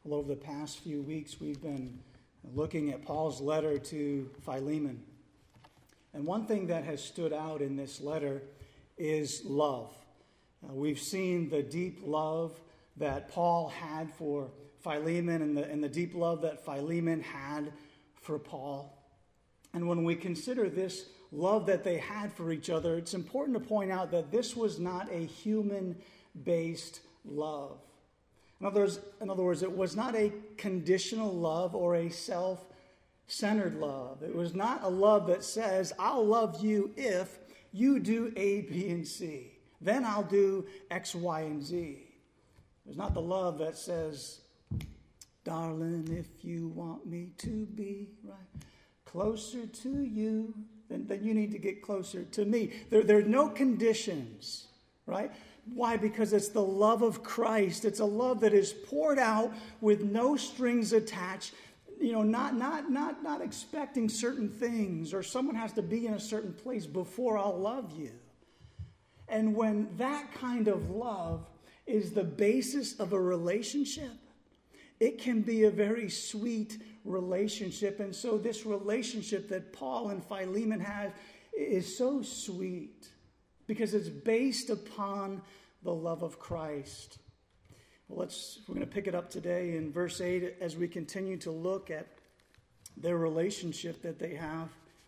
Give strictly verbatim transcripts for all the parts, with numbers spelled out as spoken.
Well, over the past few weeks, we've been looking at Paul's letter to Philemon. And one thing that has stood out in this letter is love. Uh, we've seen the deep love that Paul had for Philemon and the, and the deep love that Philemon had for Paul. And when we consider this love that they had for each other, it's important to point out that this was not a human-based love. In other words, in other words, it was not a conditional love or a self-centered love. It was not a love that says, I'll love you if you do A, B, and C. Then I'll do X, Y, and Z. It's not the love that says, darling, if you want me to be right closer to you, then, then you need to get closer to me. There, there are no conditions, right? Why? Because it's the love of Christ. It's a love that is poured out with no strings attached. You know, not not not not expecting certain things, or someone has to be in a certain place before I'll love you. And when that kind of love is the basis of a relationship, it can be a very sweet relationship. And so this relationship that Paul and Philemon have is so sweet because it's based upon the love of Christ. Well, let's we're going to pick it up today in verse eight as we continue to look at their relationship that they have.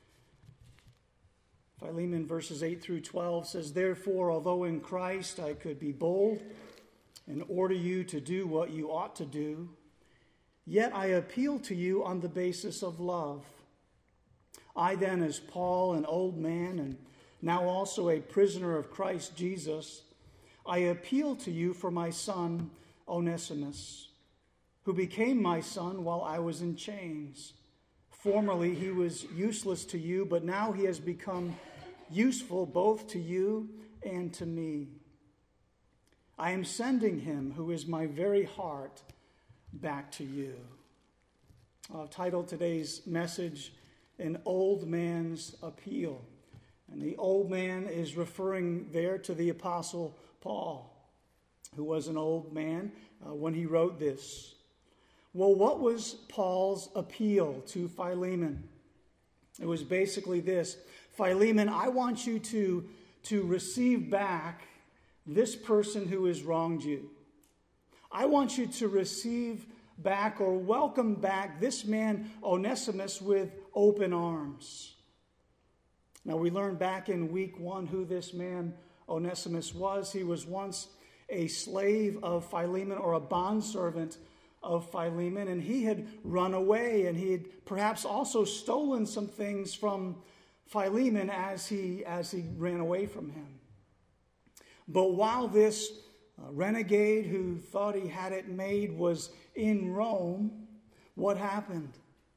Philemon verses eight through twelve says, therefore, although in Christ I could be bold and order you to do what you ought to do, yet I appeal to you on the basis of love. I then, as Paul, an old man, and now also a prisoner of Christ Jesus, I appeal to you for my son, Onesimus, who became my son while I was in chains. Formerly he was useless to you, but now he has become useful both to you and to me. I am sending him, who is my very heart, back to you. I've titled today's message, An Old Man's Appeal. And the old man is referring there to the Apostle Paul, who was an old man uh, when he wrote this. Well, what was Paul's appeal to Philemon? It was basically this. Philemon, I want you to, to receive back this person who has wronged you. I want you to receive back or welcome back this man Onesimus with open arms. Now, we learned back in week one who this man Onesimus was. He was once a slave of Philemon, or a bondservant of Philemon, and he had run away, and he had perhaps also stolen some things from Philemon as he, as he ran away from him. But while this uh, renegade who thought he had it made was in Rome, what happened?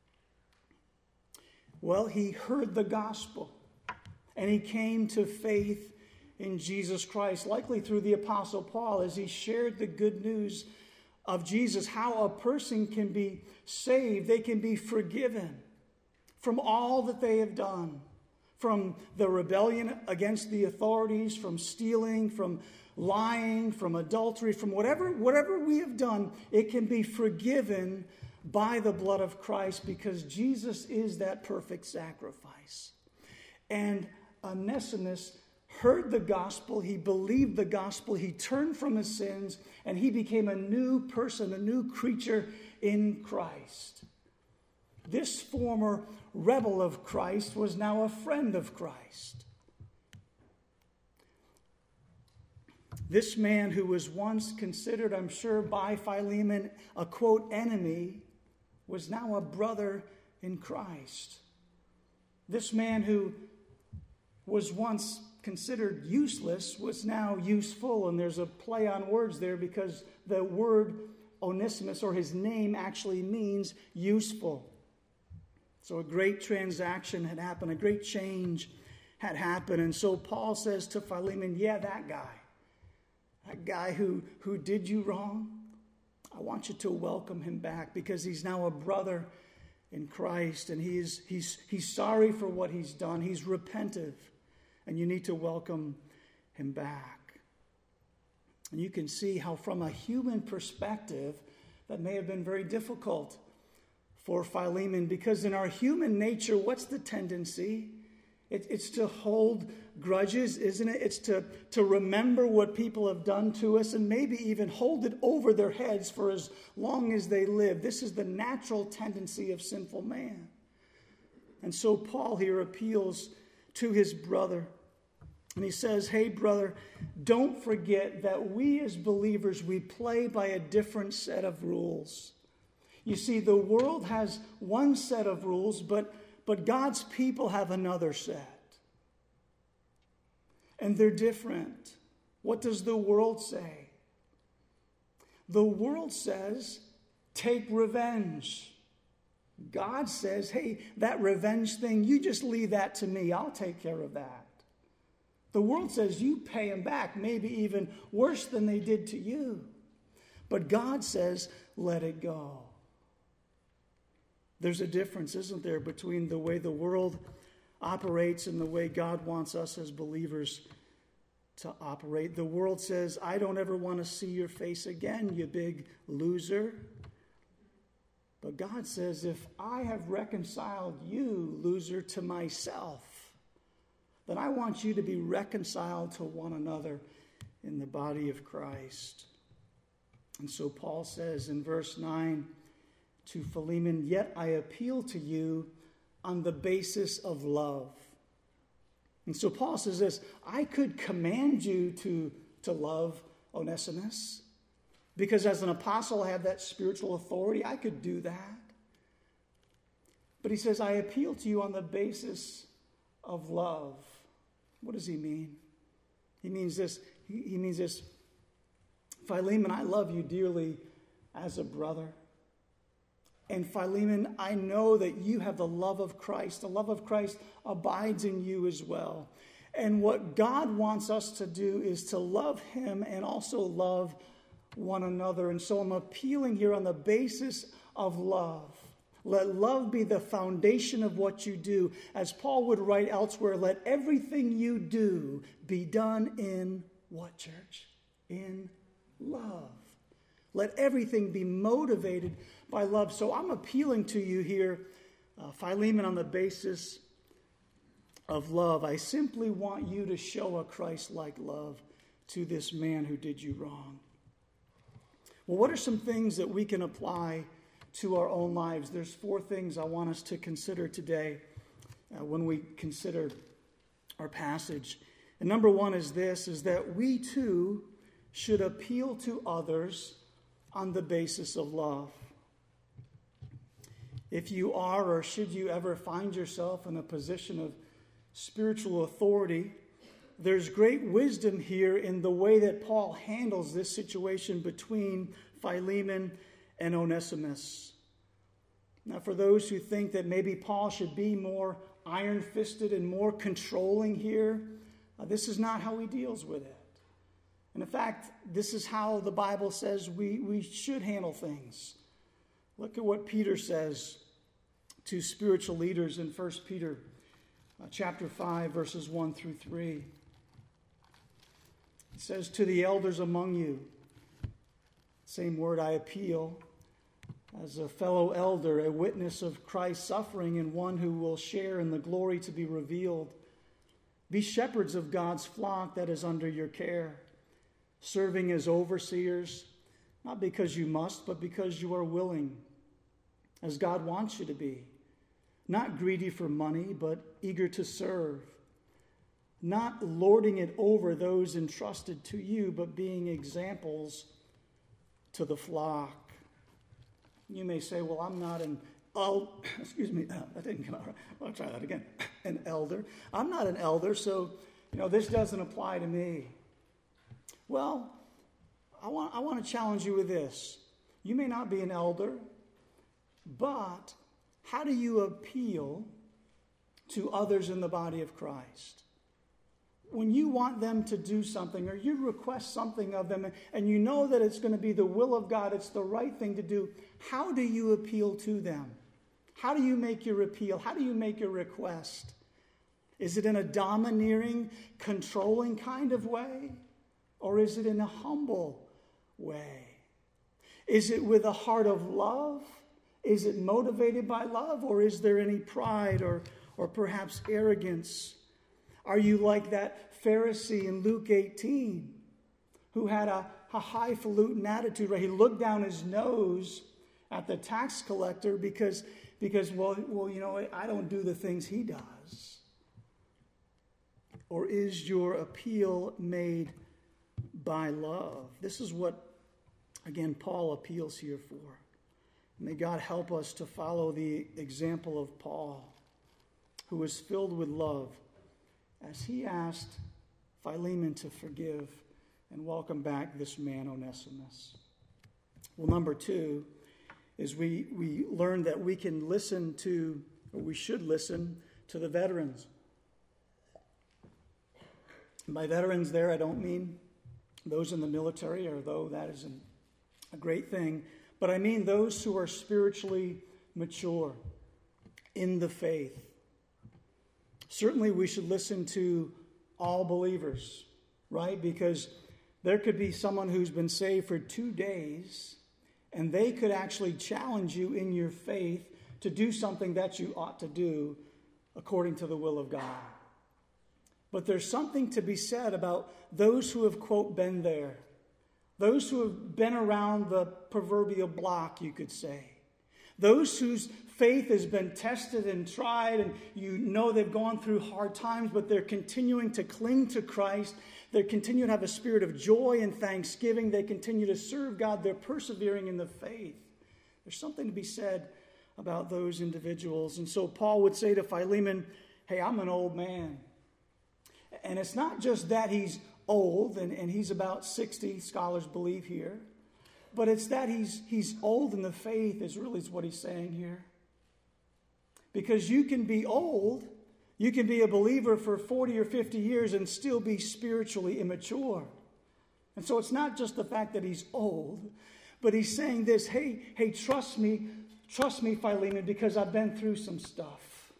Well, he heard the gospel, and he came to faith in Jesus Christ, likely through the Apostle Paul, as he shared the good news of Jesus, how a person can be saved, they can be forgiven from all that they have done, from the rebellion against the authorities, from stealing, from lying, from adultery, from whatever, whatever we have done, it can be forgiven by the blood of Christ because Jesus is that perfect sacrifice. And Onesimus heard the gospel, he believed the gospel, he turned from his sins, and he became a new person, a new creature in Christ. This former rebel of Christ was now a friend of Christ. This man who was once considered, I'm sure, by Philemon, a quote, enemy, was now a brother in Christ. This man who was once considered useless was now useful, and there's a play on words there because the word Onesimus, or his name, actually means useful. So a great transaction had happened, a great change had happened, and so Paul says to Philemon, yeah, that guy, that guy who, who did you wrong, I want you to welcome him back because he's now a brother in Christ, and he's he's he's sorry for what he's done. He's repentive, and you need to welcome him back. And you can see how, from a human perspective, that may have been very difficult for Philemon, because in our human nature, what's the tendency? It, it's to hold grudges, isn't it? It's to, to remember what people have done to us and maybe even hold it over their heads for as long as they live. This is the natural tendency of sinful man. And so Paul here appeals to his brother. And he says, hey, brother, don't forget that we as believers, we play by a different set of rules. You see, the world has one set of rules, but, but God's people have another set. And they're different. What does the world say? The world says, take revenge. God says, hey, that revenge thing, you just leave that to me. I'll take care of that. The world says you pay them back, maybe even worse than they did to you. But God says, let it go. There's a difference, isn't there, between the way the world operates and the way God wants us as believers to operate. The world says, I don't ever want to see your face again, you big loser. But God says, if I have reconciled you, loser, to myself, then I want you to be reconciled to one another in the body of Christ. And so Paul says in verse nine to Philemon, yet I appeal to you on the basis of love. And so Paul says this, I could command you to, to love Onesimus, because as an apostle I have that spiritual authority. I could do that. But he says, I appeal to you on the basis of love. What does he mean? He means this. He, he means this. Philemon, I love you dearly as a brother. And Philemon, I know that you have the love of Christ. The love of Christ abides in you as well. And what God wants us to do is to love him and also love one another. And so I'm appealing here on the basis of love. Let love be the foundation of what you do. As Paul would write elsewhere, let everything you do be done in what, church? In love. Let everything be motivated by love. So I'm appealing to you here, uh, Philemon, on the basis of love. I simply want you to show a Christ-like love to this man who did you wrong. Well, what are some things that we can apply to our own lives? There's four things I want us to consider today uh, when we consider our passage. And number one is this, is that we too should appeal to others on the basis of love. If you are, or should you ever find yourself in a position of spiritual authority, there's great wisdom here in the way that Paul handles this situation between Philemon and Onesimus. Now, for those who think that maybe Paul should be more iron-fisted and more controlling here, uh, this is not how he deals with it. And in fact, this is how the Bible says we, we should handle things. Look at what Peter says to spiritual leaders in First Peter uh, chapter five, verses one through three. It says, to the elders among you, same word, I appeal, as a fellow elder, a witness of Christ's suffering, and one who will share in the glory to be revealed. Be shepherds of God's flock that is under your care, serving as overseers, not because you must, but because you are willing, as God wants you to be. Not greedy for money, but eager to serve. Not lording it over those entrusted to you, but being examples to the flock. You may say, well, I'm not an elder. Excuse me, that didn't come out right. I'll try that again. An elder. I'm not an elder, so, you know, this doesn't apply to me. Well, I want, I want to challenge you with this. You may not be an elder, but how do you appeal to others in the body of Christ? When you want them to do something or you request something of them and you know that it's going to be the will of God, it's the right thing to do, how do you appeal to them? How do you make your appeal? How do you make your request? Is it in a domineering, controlling kind of way? Or is it in a humble way? Is it with a heart of love? Is it motivated by love? Or is there any pride or, or perhaps arrogance? Are you like that Pharisee in Luke eighteen who had a, a highfalutin attitude, right? He looked down his nose at the tax collector because, because well, well, you know, I don't do the things he does. Or is your appeal made by love? This is what, again, Paul appeals here for. May God help us to follow the example of Paul, who was filled with love, as he asked Philemon to forgive and welcome back this man Onesimus. Well, number two is we, we learn that we can listen to, or we should listen to the veterans. And by veterans there, I don't mean those in the military, although that is an, a great thing, but I mean those who are spiritually mature in the faith. Certainly we should listen to all believers, right? Because there could be someone who's been saved for two days, and they could actually challenge you in your faith to do something that you ought to do according to the will of God. But there's something to be said about those who have, quote, been there. Those who have been around the proverbial block, you could say. Those whose faith has been tested and tried, and you know they've gone through hard times, but they're continuing to cling to Christ. They continue to have a spirit of joy and thanksgiving. They continue to serve God. They're persevering in the faith. There's something to be said about those individuals. And so Paul would say to Philemon, hey, I'm an old man. And it's not just that he's old, and, and he's about sixty, scholars believe here. But it's that he's he's old in the faith is really what he's saying here. Because you can be old, you can be a believer for forty or fifty years and still be spiritually immature. And so it's not just the fact that he's old, but he's saying this, hey, hey, trust me, trust me, Philemon, because I've been through some stuff.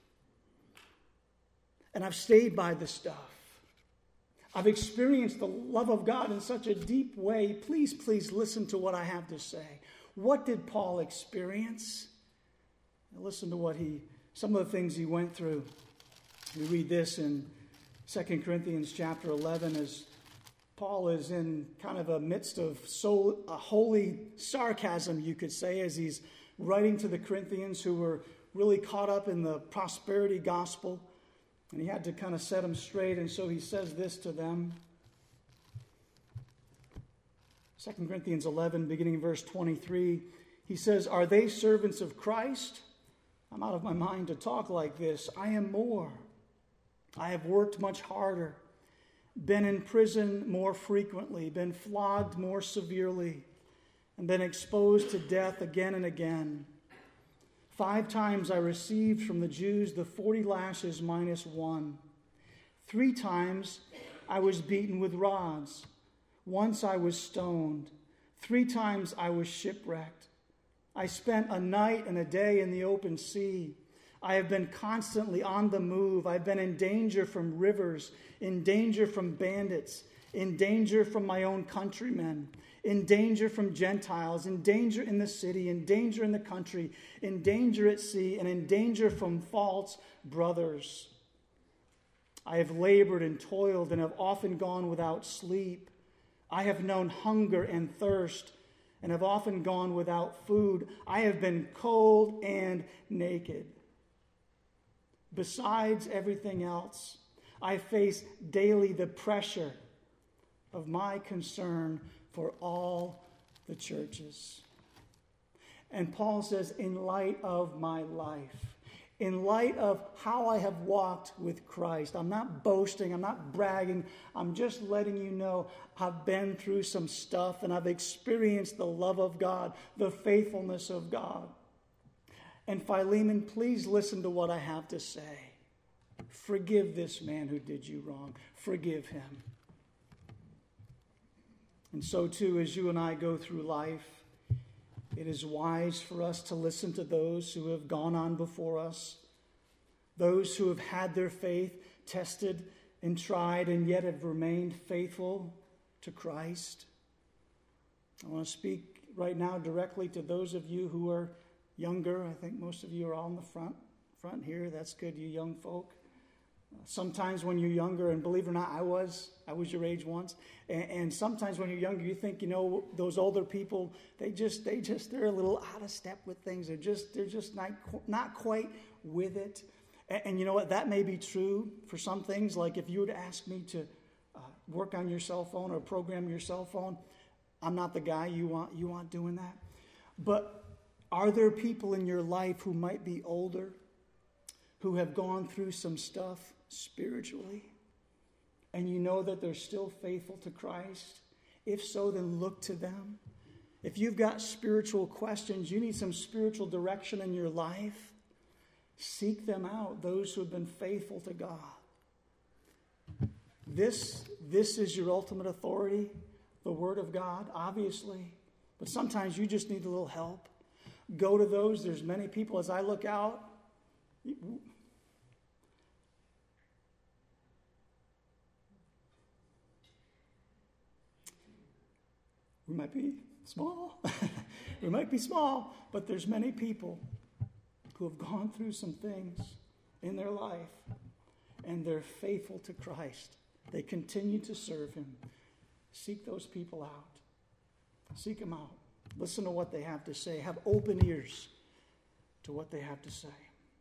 And I've stayed by the stuff. I've experienced the love of God in such a deep way. Please, please listen to what I have to say. What did Paul experience? Listen to what he, some of the things he went through. We read this in Second Corinthians chapter eleven as Paul is in kind of a midst of so, a holy sarcasm, you could say, as he's writing to the Corinthians who were really caught up in the prosperity gospel. And he had to kind of set them straight, and so he says this to them. Second Corinthians eleven, beginning in verse twenty-three, he says, are they servants of Christ? I'm out of my mind to talk like this. I am more. I have worked much harder, been in prison more frequently, been flogged more severely, and been exposed to death again and again. Five times I received from the Jews the forty lashes minus one. Three times I was beaten with rods. Once I was stoned. Three times I was shipwrecked. I spent a night and a day in the open sea. I have been constantly on the move. I've been in danger from rivers, in danger from bandits, in danger from my own countrymen, in danger from Gentiles, in danger in the city, in danger in the country, in danger at sea, and in danger from false brothers. I have labored and toiled and have often gone without sleep. I have known hunger and thirst and have often gone without food. I have been cold and naked. Besides everything else, I face daily the pressure of my concern for all the churches. And Paul says, in light of my life, in light of how I have walked with Christ, I'm not boasting, I'm not bragging, I'm just letting you know I've been through some stuff and I've experienced the love of God, the faithfulness of God. And Philemon, please listen to what I have to say. Forgive this man who did you wrong. Forgive him. And so too, as you and I go through life, it is wise for us to listen to those who have gone on before us, those who have had their faith tested and tried and yet have remained faithful to Christ. I want to speak right now directly to those of you who are younger. I think most of you are all in the front, front here. That's good, you young folk. Sometimes when you're younger, and believe it or not, I was, I was your age once. And, and sometimes when you're younger, you think, you know, those older people, they just, they just, they're a little out of step with things. They're just, they're just not, not quite with it. And, and you know what? That may be true for some things. Like if you were to ask me to uh, work on your cell phone or program your cell phone, I'm not the guy you want, you want doing that. But are there people in your life who might be older, who have gone through some stuff spiritually, and you know that they're still faithful to Christ? If so, then look to them. If you've got spiritual questions, you need some spiritual direction in your life, seek them out, those who have been faithful to God. This, this is your ultimate authority, the Word of God, obviously. But sometimes you just need a little help. Go to those. There's many people, as I look out, we might be small. we might be small, but there's many people who have gone through some things in their life, and they're faithful to Christ. They continue to serve Him. Seek those people out. Seek them out. Listen to what they have to say. Have open ears to what they have to say.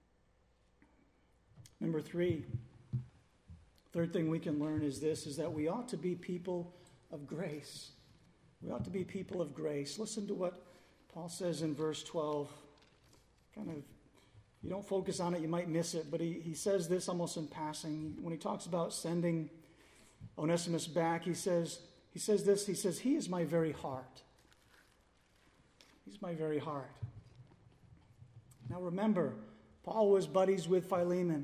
Number three, third thing we can learn is this, is that we ought to be people of grace. We ought to be people of grace. Listen to what Paul says in verse twelve. Kind of, if you don't focus on it, you might miss it. But he, he says this almost in passing. When he talks about sending Onesimus back, he says, he says this, he says, he is my very heart. He's my very heart. Now remember, Paul was buddies with Philemon.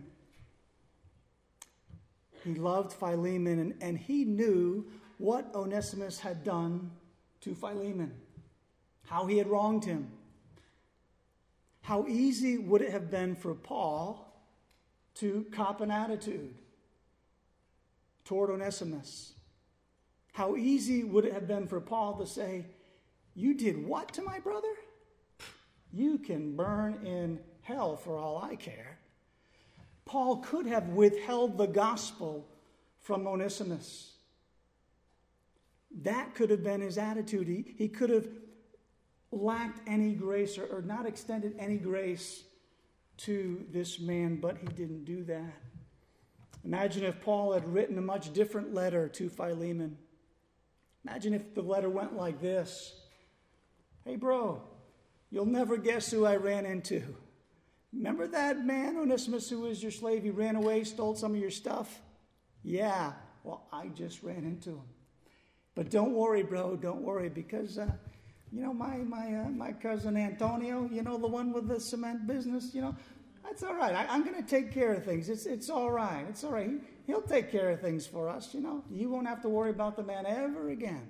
He loved Philemon, and, and he knew what Onesimus had done to Philemon, how he had wronged him. How easy would it have been for Paul to cop an attitude toward Onesimus? How easy would it have been for Paul to say, you did what to my brother? You can burn in hell for all I care. Paul could have withheld the gospel from Onesimus. That could have been his attitude. He, he could have lacked any grace or, or not extended any grace to this man, but he didn't do that. Imagine if Paul had written a much different letter to Philemon. Imagine if the letter went like this. Hey, bro, you'll never guess who I ran into. Remember that man, Onesimus, who was your slave? He ran away, stole some of your stuff? Yeah, well, I just ran into him. But don't worry, bro, don't worry, because, uh, you know, my my uh, my cousin Antonio, you know, the one with the cement business, you know, that's all right. I, I'm going to take care of things. It's it's all right. It's all right. He, he'll take care of things for us, you know. You won't have to worry about the man ever again.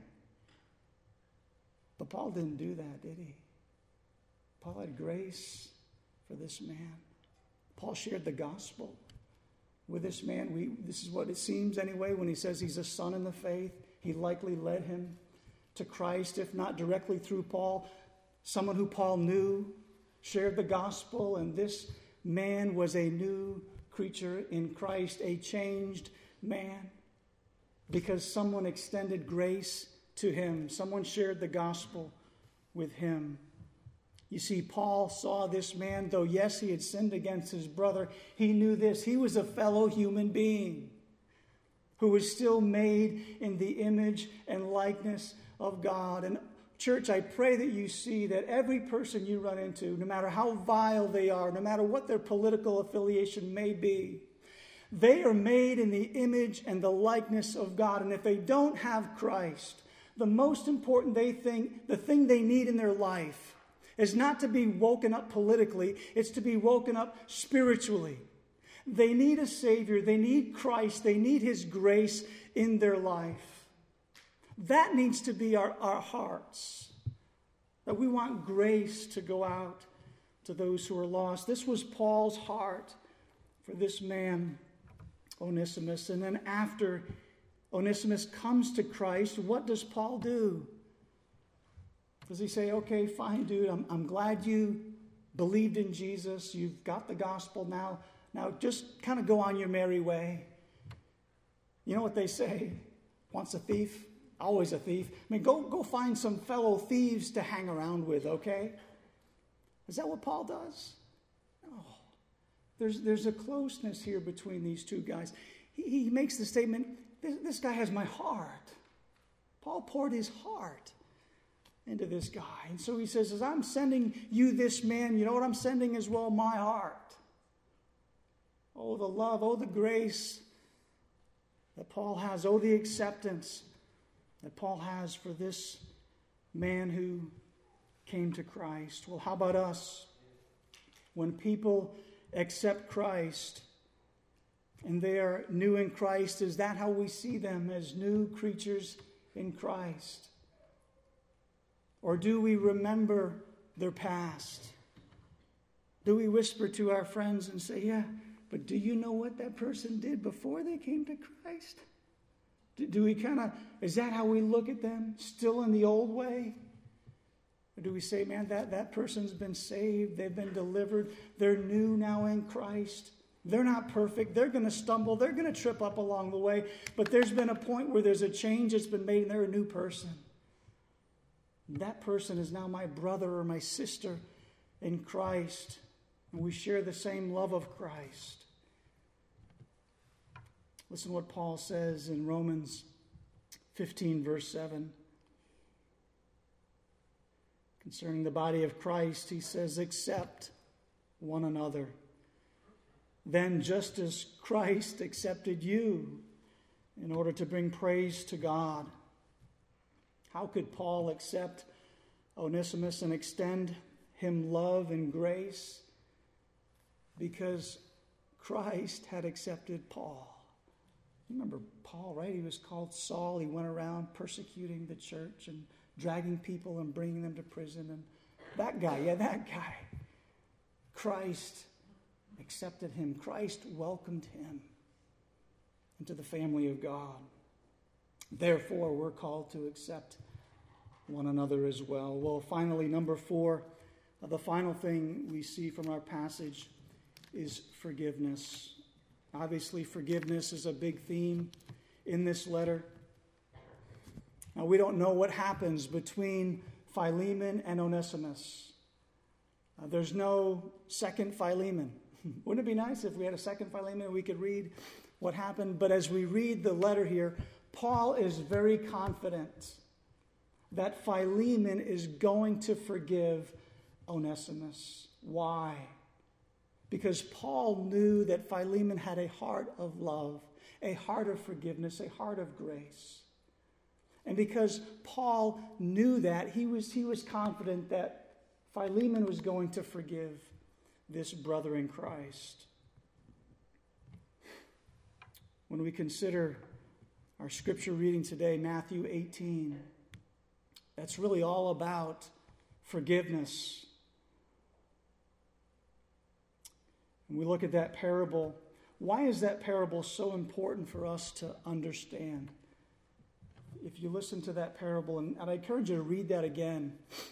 But Paul didn't do that, did he? Paul had grace for this man. Paul shared the gospel with this man. We this is what it seems anyway when he says he's a son in the faith. He likely led him to Christ, if not directly through Paul. Someone who Paul knew shared the gospel, and this man was a new creature in Christ, a changed man, because someone extended grace to him. Someone shared the gospel with him. You see, Paul saw this man, though yes, he had sinned against his brother, he knew this. He was a fellow human being who was still made in the image and likeness of God. And church, I pray that you see that every person you run into, no matter how vile they are, no matter what their political affiliation may be, they are made in the image and the likeness of God. And if they don't have Christ, the most important they think, the thing they need in their life is not to be woken up politically, it's to be woken up spiritually. They need a Savior, they need Christ, they need His grace in their life. That needs to be our, our hearts. That we want grace to go out to those who are lost. This was Paul's heart for this man, Onesimus. And then after Onesimus comes to Christ, what does Paul do? Does he say, okay, fine, dude, I'm, I'm glad you believed in Jesus. You've got the gospel now. Now just kind of go on your merry way. You know what they say? Once a thief, always a thief. I mean, go, go find some fellow thieves to hang around with, okay? Is that what Paul does? No. There's, there's a closeness here between these two guys. He, he makes the statement, this, this guy has my heart. Paul poured his heart into this guy. And so he says, as I'm sending you this man, you know what I'm sending as well? My heart. Oh, the love, oh, the grace that Paul has, oh, the acceptance that Paul has for this man who came to Christ. Well, how about us? When people accept Christ and they are new in Christ, is that how we see them, as new creatures in Christ? Or do we remember their past? Do we whisper to our friends and say, yeah, but do you know what that person did before they came to Christ? Do, do we kind of, is that how we look at them? Still in the old way? Or do we say, man, that, that person's been saved, they've been delivered, they're new now in Christ. They're not perfect, they're going to stumble, they're going to trip up along the way, but there's been a point where there's a change that's been made and they're a new person. That person is now my brother or my sister in Christ, and we share the same love of Christ. Listen to what Paul says in Romans fifteen, verse seven. Concerning the body of Christ, he says, accept one another. Then just as Christ accepted you in order to bring praise to God. How could Paul accept Onesimus and extend him love and grace? Because Christ had accepted Paul. You remember Paul, right? He was called Saul. He went around persecuting the church and dragging people and bringing them to prison. And that guy, yeah, that guy. Christ accepted him. Christ welcomed him into the family of God. Therefore, we're called to accept one another as well. Well, finally, number four, uh, the final thing we see from our passage is forgiveness. Obviously, forgiveness is a big theme in this letter. Now, we don't know what happens between Philemon and Onesimus. Uh, there's no second Philemon. Wouldn't it be nice if we had a second Philemon and we could read what happened? But as we read the letter here, Paul is very confident that Philemon is going to forgive Onesimus. Why? Because Paul knew that Philemon had a heart of love, a heart of forgiveness, a heart of grace. And because Paul knew that, he was, he was confident that Philemon was going to forgive this brother in Christ. When we consider our scripture reading today, Matthew eighteen, that's really all about forgiveness. And we look at that parable. Why is that parable so important for us to understand? If you listen to that parable, and, and I encourage you to read that again,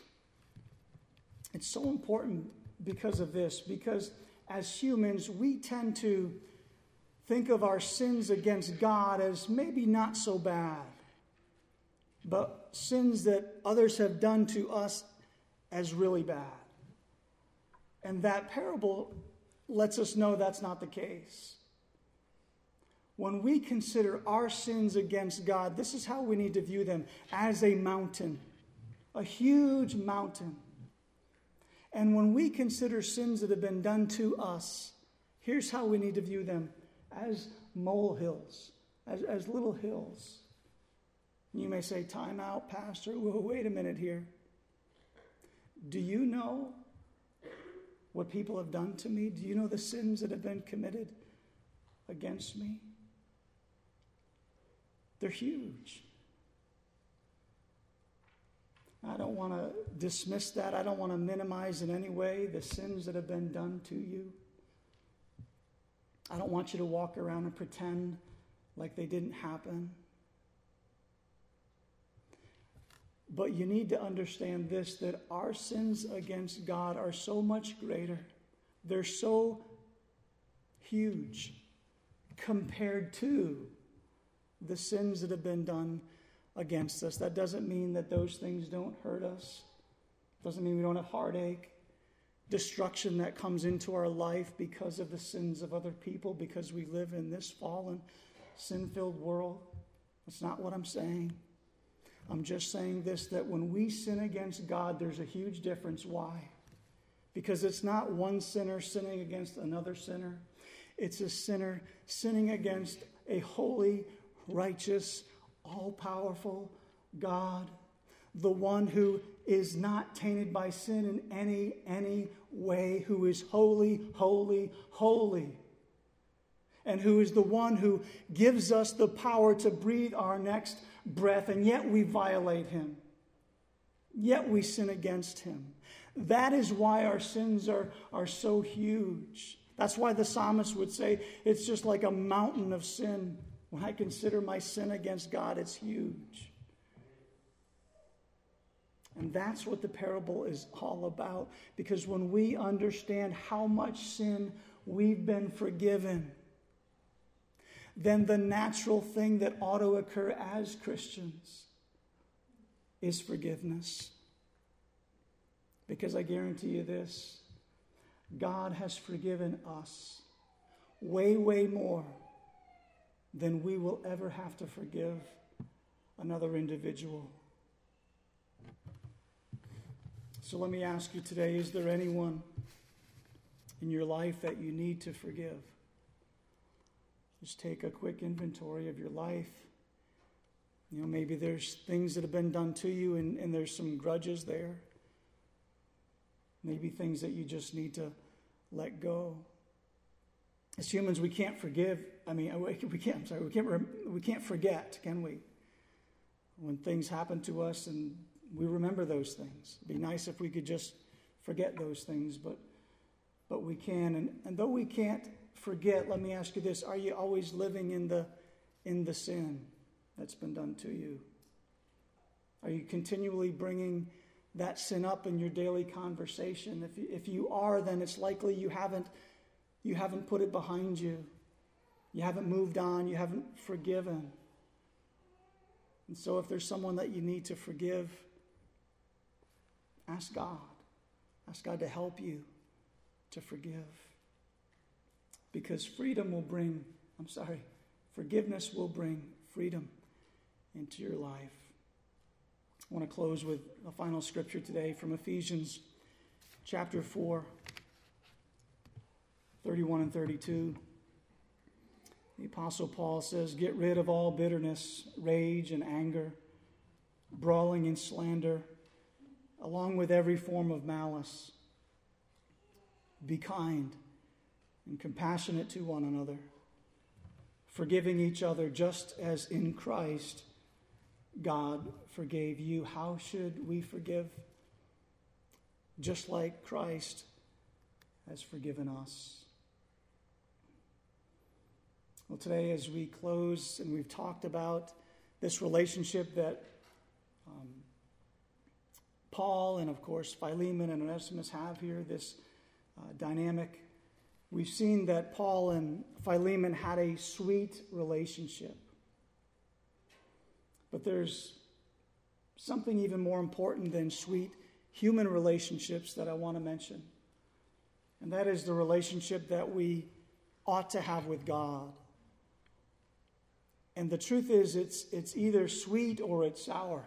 it's so important because of this. Because as humans, we tend to think of our sins against God as maybe not so bad, but sins that others have done to us as really bad. And that parable lets us know that's not the case. When we consider our sins against God, this is how we need to view them: as a mountain, a huge mountain. And when we consider sins that have been done to us, here's how we need to view them: as molehills, as, as little hills. You may say, time out, Pastor. Well, wait a minute here. Do you know what people have done to me? Do you know the sins that have been committed against me? They're huge. I don't want to dismiss that. I don't want to minimize in any way the sins that have been done to you. I don't want you to walk around and pretend like they didn't happen. But you need to understand this, that our sins against God are so much greater. They're so huge compared to the sins that have been done against us. That doesn't mean that those things don't hurt us. Doesn't mean we don't have heartache, destruction that comes into our life because of the sins of other people, because we live in this fallen, sin-filled world. That's not what I'm saying. I'm just saying this, that when we sin against God, there's a huge difference. Why? Because it's not one sinner sinning against another sinner. It's a sinner sinning against a holy, righteous, all-powerful God, the one who is not tainted by sin in any, any way, who is holy, holy, holy, and who is the one who gives us the power to breathe our next breath, and yet we violate him. Yet we sin against him. That is why our sins are, are so huge. That's why the psalmist would say, it's just like a mountain of sin. When I consider my sin against God, it's huge. And that's what the parable is all about. Because when we understand how much sin we've been forgiven, then the natural thing that ought to occur as Christians is forgiveness. Because I guarantee you this, God has forgiven us way, way more than we will ever have to forgive another individual. So let me ask you today, is there anyone in your life that you need to forgive? Just take a quick inventory of your life. You know, maybe there's things that have been done to you and, and there's some grudges there. Maybe things that you just need to let go. As humans, we can't forgive. I mean, we can't. I'm sorry. We can't. We can't forget, can we? When things happen to us, and we remember those things. It'd be nice if we could just forget those things, but but we can. And, and though we can't forget, let me ask you this: are you always living in the in the sin that's been done to you? Are you continually bringing that sin up in your daily conversation? If you, if you are, then it's likely you haven't you haven't put it behind you. You haven't moved on. You haven't forgiven. And so if there's someone that you need to forgive, ask God. Ask God to help you to forgive. Because freedom will bring, I'm sorry, forgiveness will bring freedom into your life. I want to close with a final scripture today from Ephesians chapter four, thirty-one and thirty-two. The Apostle Paul says, "Get rid of all bitterness, rage, and anger, brawling and slander, along with every form of malice. Be kind and compassionate to one another, forgiving each other just as in Christ God forgave you." How should we forgive? Just like Christ has forgiven us. Well, today as we close and we've talked about this relationship that um, Paul and of course Philemon and Onesimus have here, this uh, dynamic, we've seen that Paul and Philemon had a sweet relationship. But there's something even more important than sweet human relationships that I want to mention. And that is the relationship that we ought to have with God. And the truth is, it's, it's either sweet or it's sour.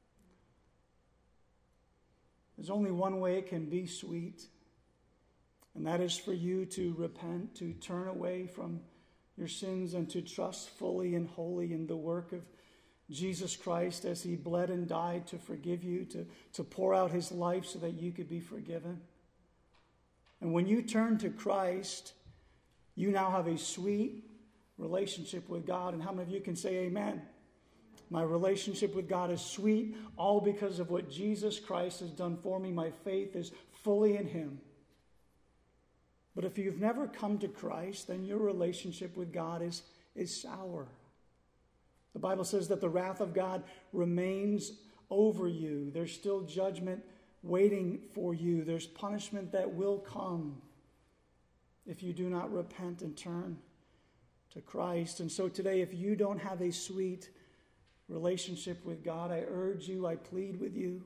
There's only one way it can be sweet. And that is for you to repent, to turn away from your sins and to trust fully and wholly in the work of Jesus Christ as he bled and died to forgive you, to, to pour out his life so that you could be forgiven. And when you turn to Christ, you now have a sweet relationship with God. And how many of you can say amen? My relationship with God is sweet, all because of what Jesus Christ has done for me. My faith is fully in him. But if you've never come to Christ, then your relationship with God is, is sour. The Bible says that the wrath of God remains over you. There's still judgment waiting for you. There's punishment that will come if you do not repent and turn to Christ. And so today, if you don't have a sweet relationship with God, I urge you, I plead with you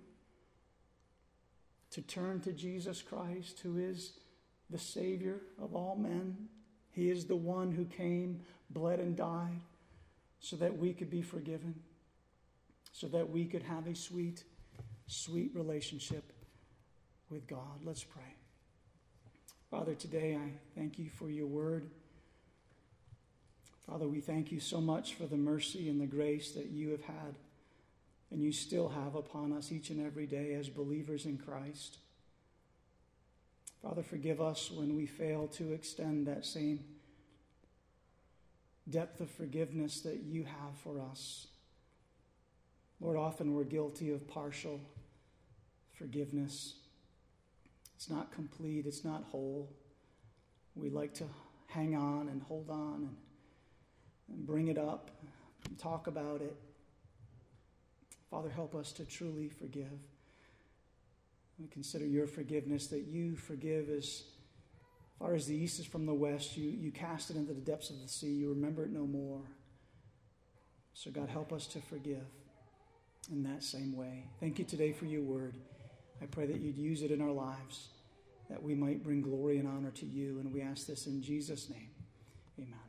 to turn to Jesus Christ, who is the Savior of all men. He is the one who came, bled, and died so that we could be forgiven, so that we could have a sweet, sweet relationship with God. Let's pray. Father, today I thank you for your word. Father, we thank you so much for the mercy and the grace that you have had and you still have upon us each and every day as believers in Christ. Father, forgive us when we fail to extend that same depth of forgiveness that you have for us. Lord, often we're guilty of partial forgiveness. It's not complete, it's not whole. We like to hang on and hold on and, and bring it up and talk about it. Father, help us to truly forgive. We consider your forgiveness, that you forgive as far as the east is from the west. You, you cast it into the depths of the sea. You remember it no more. So God, help us to forgive in that same way. Thank you today for your word. I pray that you'd use it in our lives, that we might bring glory and honor to you. And we ask this in Jesus' name. Amen.